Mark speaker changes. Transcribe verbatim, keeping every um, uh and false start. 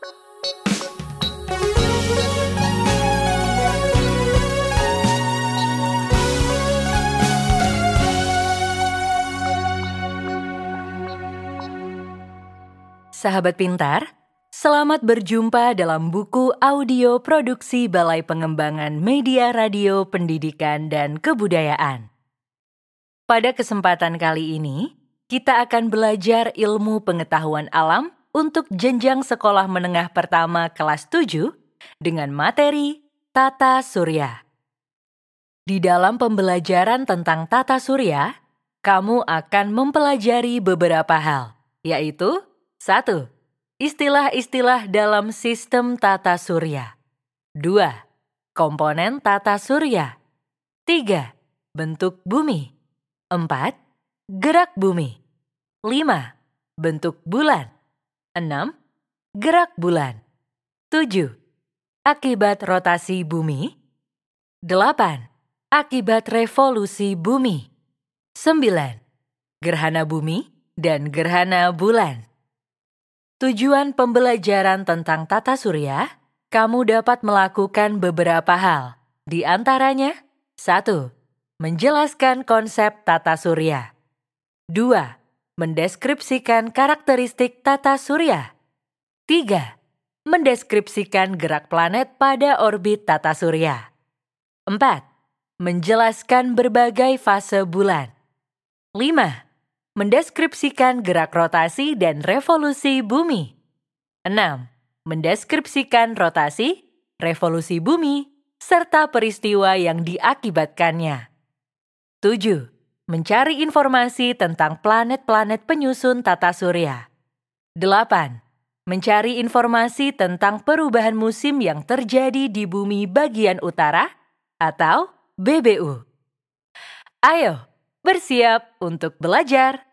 Speaker 1: Sahabat pintar, selamat berjumpa dalam buku audio produksi Balai Pengembangan Media Radio Pendidikan dan Kebudayaan. Pada kesempatan kali ini, kita akan belajar ilmu pengetahuan alam untuk jenjang sekolah menengah pertama kelas tujuh dengan materi Tata Surya. Di dalam pembelajaran tentang tata surya, kamu akan mempelajari beberapa hal, yaitu satu. Istilah-istilah dalam sistem tata surya. Dua. Komponen tata surya. Tiga. Bentuk bumi. Empat. Gerak bumi. Lima. Bentuk bulan. Enam. Gerak bulan. Tujuh. Akibat rotasi bumi. Delapan. Akibat revolusi bumi. Sembilan. Gerhana bumi dan gerhana bulan. Tujuan pembelajaran tentang tata surya, kamu dapat melakukan beberapa hal. Di antaranya, satu. Menjelaskan konsep tata surya. Dua. Mendeskripsikan karakteristik tata surya. Tiga. Mendeskripsikan gerak planet pada orbit tata surya. Empat. Menjelaskan berbagai fase bulan. Lima. Mendeskripsikan gerak rotasi dan revolusi bumi. Enam. Mendeskripsikan rotasi, revolusi bumi, serta peristiwa yang diakibatkannya. Tujuh. Mencari informasi tentang planet-planet penyusun tata surya. Delapan. Mencari informasi tentang perubahan musim yang terjadi di bumi bagian utara atau B B U. Ayo, bersiap untuk belajar!